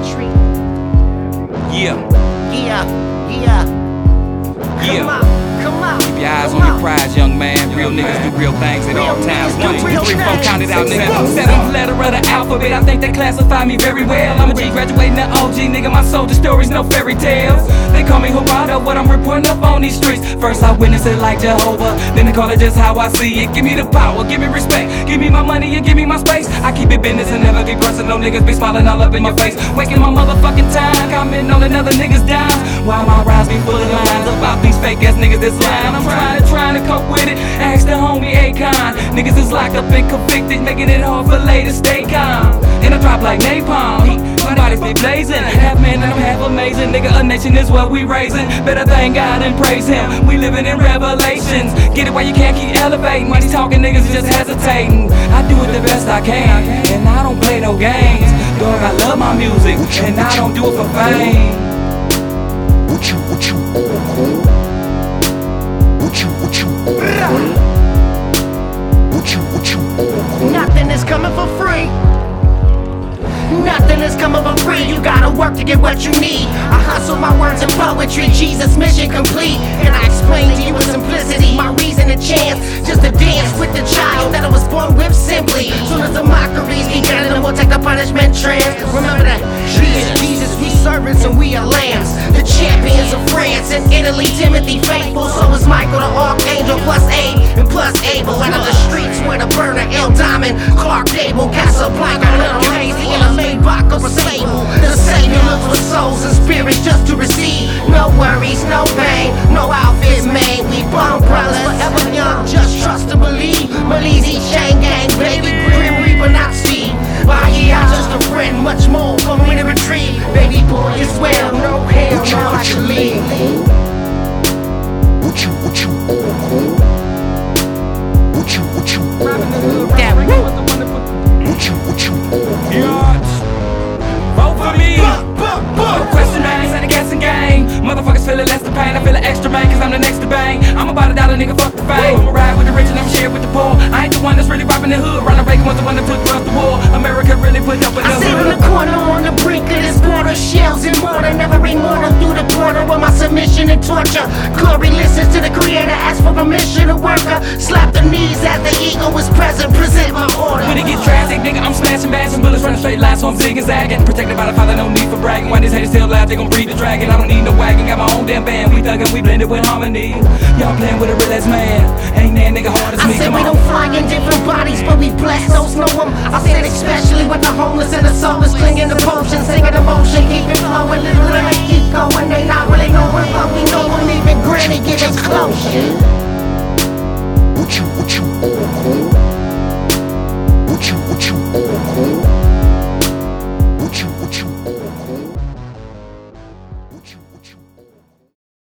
country. Yeah. Come on. Keep your eyes on your prize, young man. Real niggas do real things at all times. 1, 2, 3, 4, count it out, nigga. 7th letter of the alphabet, I think they classify me very well. I'm a G graduating the OG, nigga. My soldier stories, no fairy tales. They call me Gerardo, what I'm reporting up on these streets. First I witness it like Jehovah, then they call it just how I see it. Give me the power, give me respect, give me my money and give me my space. I keep it business and never get personal. Niggas be smiling all up in your face, wasting my motherfucking time, commenting on another nigga's dimes. While my rhymes be full of lines about these fake ass niggas that's lying. I'm trying to cope with it. Ask the homie Akon. Niggas is locked up and convicted, making it hard for lay to stay calm. And I drop like napalm. My bodies be blazing, half man and I'm half amazing. Nigga, a nation is what we raising. Better thank God and praise Him. We living in revelations. Get it while you can't keep elevating. While these talking niggas is just hesitating. I do it the best I can, and I don't play no games. Dog, I love my music, and I don't do it for fame. What you on, cool? What you on, cool? What you on, cool? Nothing is coming for free. Nothing is coming for free. You gotta work to get what you need. I hustle my words and poetry. Jesus, mission complete. And I explain to you with simplicity my reason and chance, just to dance with the child that I was born with simply. Soon as the mockeries began, then we'll take the punishment trance. Remember that Jesus, we servants and we are lambs. The champions of France and Italy, Timothy faithful. So is Michael the Archangel, plus Abe and plus Abel. Out of the streets where the burner, El Diamond, Clark Gable, Casablanca, Little Lazy, and a Maybach or a Sable. The Savior looks for souls and spirits just to receive. No worries, no pain, no outfits made. We bomb brothers, forever young, just trust and believe. Malizi, chain gang, baby, Grim Reaper, not Steve. I'm just a friend, much more for me to retrieve. Baby boy, you swear, no hell, now I should leave. What you on, cool? What you on, cool? That What you on, cool? Vote for me. No question, man, it's a guessing game. Motherfuckers feeling less the pain, I feel it extra, man, cause I'm the next to bang. I'm about $1, nigga, fuck the fame. I'ma ride with the rich and I'm shared with the poor. I ain't the one that's really robbing the hood. Ronald Reagan was the one that took us to war. America really put up with I the sit in hood. the corner on the brink of this border. Shells and mortar, never bring mortar through the border with my submission and torture. Glory listens to the creator, ask for permission to work her. Slap the knees as the ego is present, present my order. When it gets drastic, nigga, I'm smashing bags and bullets running straight lines, so I'm zigging zagging. Protected by the Father, no need for bragging. Why these haters still laugh, they gon' breed the dragon. I don't need no wagon, got my own damn band. We thuggin', we blended with harmony. Y'all playing with a real ass man. Ain't that nigga hard as me, I said come we on. don't fly in different bodies, but we bless those know them. I said especially with the homeless and the soulless, clinging to potions, singing emotion, keep it flowing, little and they keep going. They not really knowing, but we know them. Even Granny getting close. What you